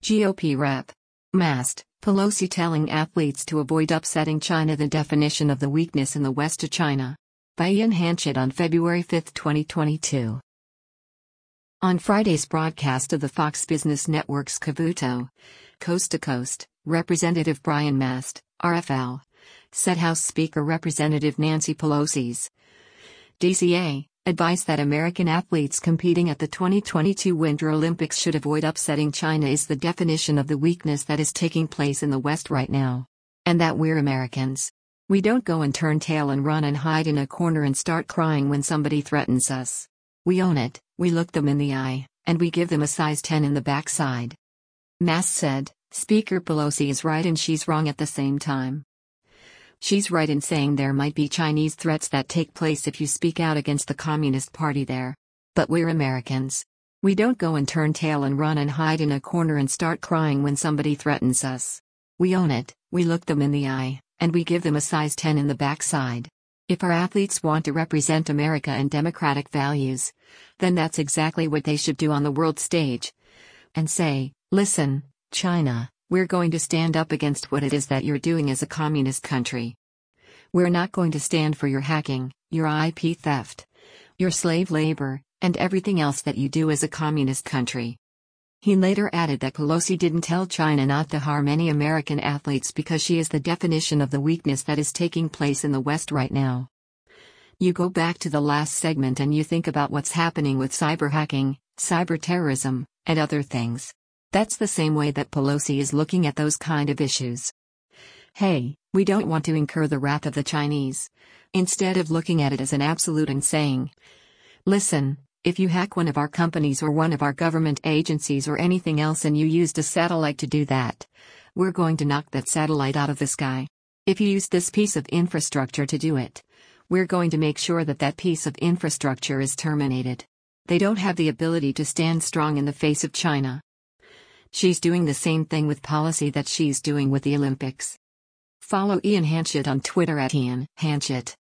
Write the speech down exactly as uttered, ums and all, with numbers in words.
G O P rep. Mast, Pelosi telling athletes to avoid upsetting China. The definition of the weakness in the West to China. By Ian Hanchett on February fifth, twenty twenty-two. On Friday's broadcast of the Fox Business Network's Cavuto, Coast to Coast, Representative Brian Mast, R F L, said House Speaker Representative Nancy Pelosi's D C A advice that American athletes competing at the twenty twenty-two Winter Olympics should avoid upsetting China is the definition of the weakness that is taking place in the West right now. And that we're Americans. We don't go and turn tail and run and hide in a corner and start crying when somebody threatens us. We own it, we look them in the eye, and we give them a size ten in the backside. Mast said, Speaker Pelosi is right and she's wrong at the same time. She's right in saying there might be Chinese threats that take place if you speak out against the Communist Party there. But we're Americans. We don't go and turn tail and run and hide in a corner and start crying when somebody threatens us. We own it, we look them in the eye, and we give them a size ten in the backside. If our athletes want to represent America and democratic values, then that's exactly what they should do on the world stage. And say, listen, China, we're going to stand up against what it is that you're doing as a communist country. We're not going to stand for your hacking, your I P theft, your slave labor, and everything else that you do as a communist country. He later added that Pelosi didn't tell China not to harm any American athletes because she is the definition of the weakness that is taking place in the West right now. You go back to the last segment and you think about what's happening with cyber hacking, cyber terrorism, and other things. That's the same way that Pelosi is looking at those kind of issues. Hey, we don't want to incur the wrath of the Chinese. Instead of looking at it as an absolute and saying, listen, if you hack one of our companies or one of our government agencies or anything else and you used a satellite to do that, we're going to knock that satellite out of the sky. If you use this piece of infrastructure to do it, we're going to make sure that that piece of infrastructure is terminated. They don't have the ability to stand strong in the face of China. She's doing the same thing with policy that she's doing with the Olympics. Follow Ian Hanchett on Twitter at Ian Hanchett.